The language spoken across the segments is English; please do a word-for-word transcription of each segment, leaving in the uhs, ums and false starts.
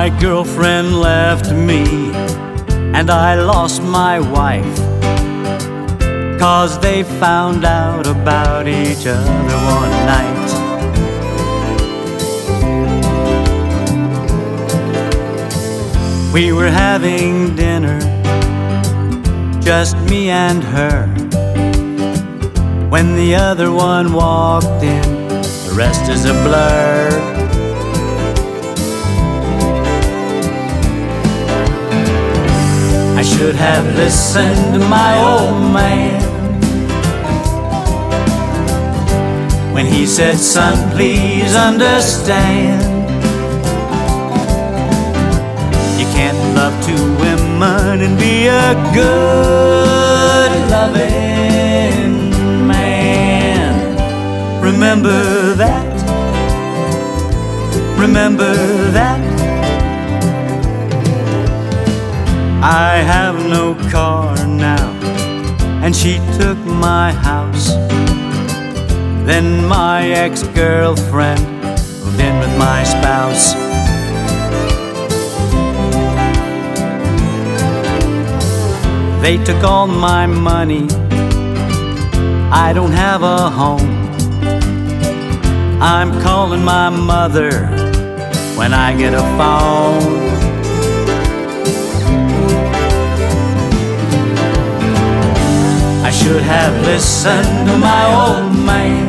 My girlfriend left me, and I lost my wife, 'cause they found out about each other one night. We were having dinner, just me and her, when the other one walked in. The rest is a blur. I should have listened to my old man when he said, "Son, please understand, you can't love two women and be a good loving man. Remember that, remember that. I have no car now, and she took my house. Then my ex-girlfriend moved in with my spouse. They took all my money, I don't have a home. I'm calling my mother when I get a phone. I should have listened to my old man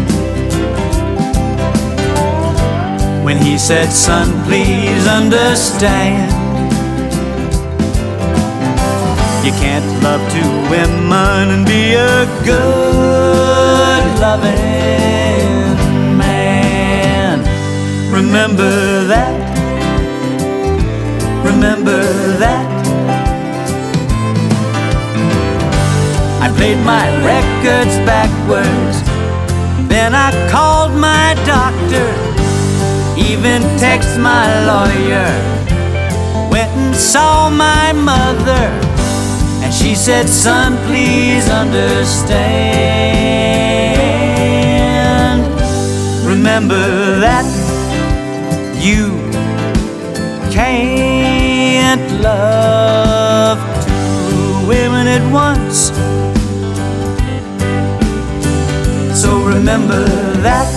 when he said, "Son, please understand, you can't love two women and be a good loving man. Remember that, remember that." I played my records backwards, then I called my doctor, even texted my lawyer, went and saw my mother, and she said, "Son, please understand. Remember that you can't love two women at once. So remember that."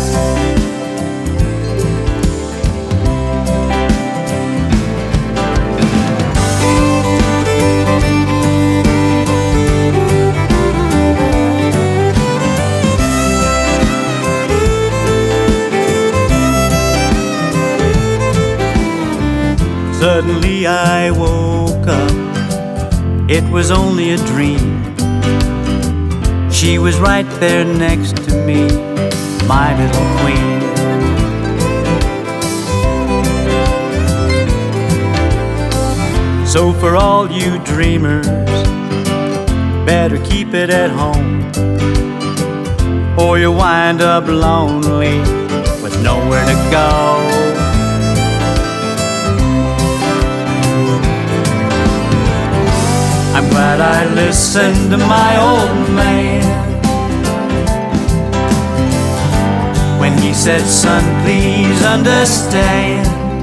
Suddenly I woke up, it was only a dream. She was right there next to me, my little queen. So for all you dreamers, better keep it at home, or you'll wind up lonely with nowhere to go. I'm glad I listened to my old man when he said, "Son, please understand,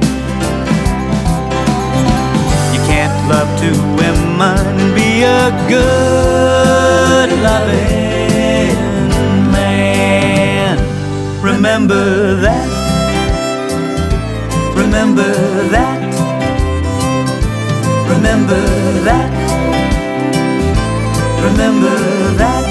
you can't love two women and be a good loving man. Remember that, remember that, remember that, remember that."